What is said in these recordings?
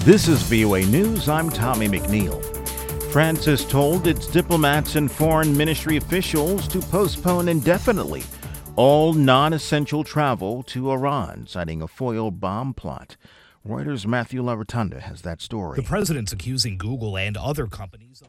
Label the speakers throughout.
Speaker 1: This is VOA News. I'm Tommy McNeil. France has told its diplomats and foreign ministry officials to postpone indefinitely all non-essential travel to Iran, citing a foil bomb plot. Reuters' Matthew LaRotunda has that story.
Speaker 2: The president's accusing Google and other companies.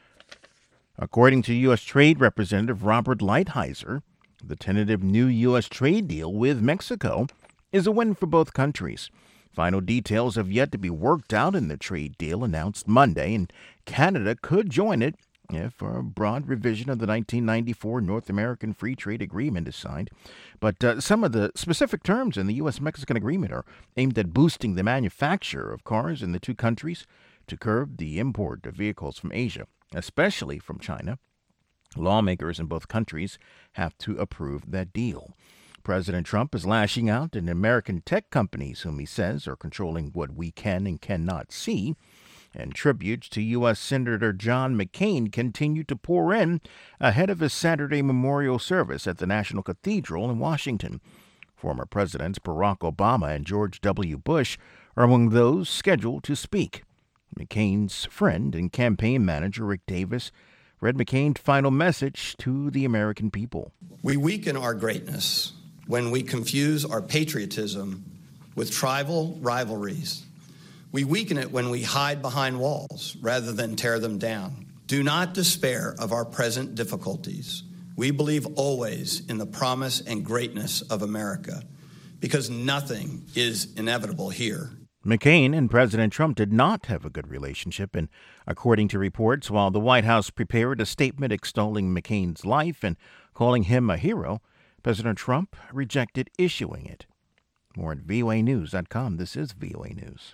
Speaker 1: According to U.S. Trade Representative Robert Lighthizer, the tentative new U.S. trade deal with Mexico is a win for both countries. Final details have yet to be worked out in the trade deal announced Monday, and Canada could join it if a broad revision of the 1994 North American Free Trade Agreement is signed. But some of the specific terms in the U.S.-Mexican agreement are aimed at boosting the manufacture of cars in the two countries to curb the import of vehicles from Asia, especially from China. Lawmakers in both countries have to approve that deal. President Trump is lashing out at American tech companies whom he says are controlling what we can and cannot see. And tributes to U.S. Senator John McCain continue to pour in ahead of his Saturday memorial service at the National Cathedral in Washington. Former Presidents Barack Obama and George W. Bush are among those scheduled to speak. McCain's friend and campaign manager Rick Davis read McCain's final message to the American people.
Speaker 3: We weaken our greatness when we confuse our patriotism with tribal rivalries. We weaken it when we hide behind walls rather than tear them down. Do not despair of our present difficulties. We believe always in the promise and greatness of America, because nothing is inevitable here.
Speaker 1: McCain and President Trump did not have a good relationship, and according to reports, while the White House prepared a statement extolling McCain's life and calling him a hero, President Trump rejected issuing it. More at voanews.com. This is VOA News.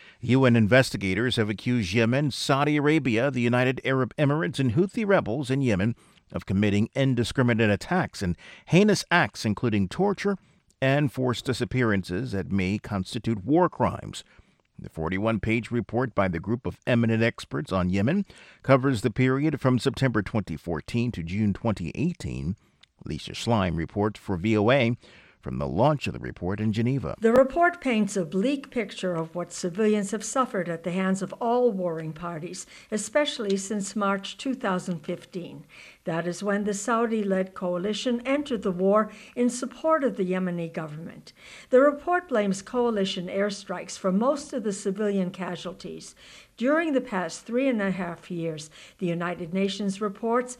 Speaker 1: UN investigators have accused Yemen, Saudi Arabia, the United Arab Emirates, and Houthi rebels in Yemen of committing indiscriminate attacks and heinous acts, including torture and forced disappearances that may constitute war crimes. The 41-page report by the group of eminent experts on Yemen covers the period from September 2014 to June 2018. Lisa Schlein reports for VOA from the launch of the report in Geneva.
Speaker 4: The report paints a bleak picture of what civilians have suffered at the hands of all warring parties, especially since March 2015. That is when the Saudi-led coalition entered the war in support of the Yemeni government. The report blames coalition airstrikes for most of the civilian casualties. During the past 3.5 years, the United Nations reports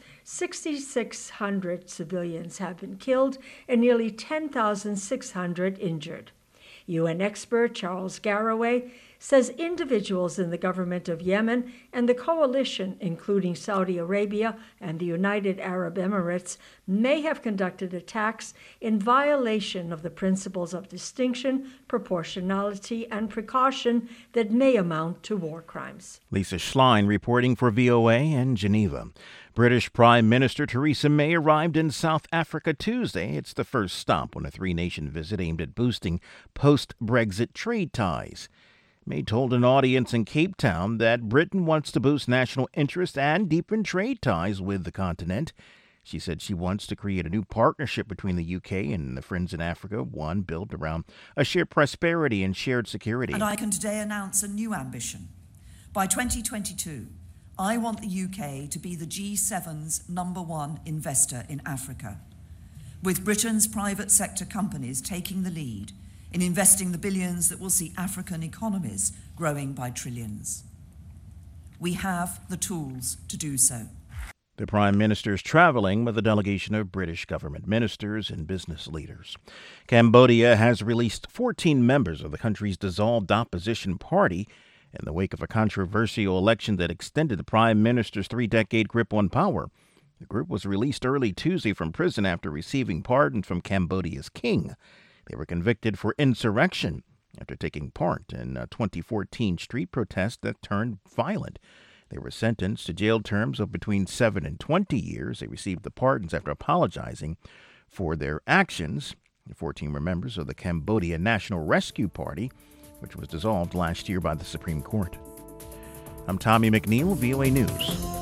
Speaker 4: 6,600 civilians have been killed and nearly 10,600 injured. UN expert Charles Garraway says individuals in the government of Yemen and the coalition, including Saudi Arabia and the United Arab Emirates, may have conducted attacks in violation of the principles of distinction, proportionality, and precaution that may amount to war crimes.
Speaker 1: Lisa Schlein reporting for VOA in Geneva. British Prime Minister Theresa May arrived in South Africa Tuesday. It's the first stop on a three-nation visit aimed at boosting post-Brexit trade ties. May told an audience in Cape Town that Britain wants to boost national interest and deepen trade ties with the continent. She said she wants to create a new partnership between the UK and the Friends in Africa, one built around a shared prosperity and shared security.
Speaker 5: And I can today announce a new ambition. By 2022, I want the UK to be the G7's #1 investor in Africa, with Britain's private sector companies taking the lead in investing the billions that will see African economies growing by trillions. We have the tools to do so.
Speaker 1: The Prime Minister is traveling with a delegation of British government ministers and business leaders. Cambodia has released 14 members of the country's dissolved opposition party in the wake of a controversial election that extended the Prime Minister's three-decade grip on power. The group was released early Tuesday from prison after receiving pardon from Cambodia's king. They were convicted for insurrection after taking part in a 2014 street protest that turned violent. They were sentenced to jail terms of between 7 and 20 years. They received the pardons after apologizing for their actions. The 14 were members of the Cambodia National Rescue Party, which was dissolved last year by the Supreme Court. I'm Tommy McNeil, VOA News.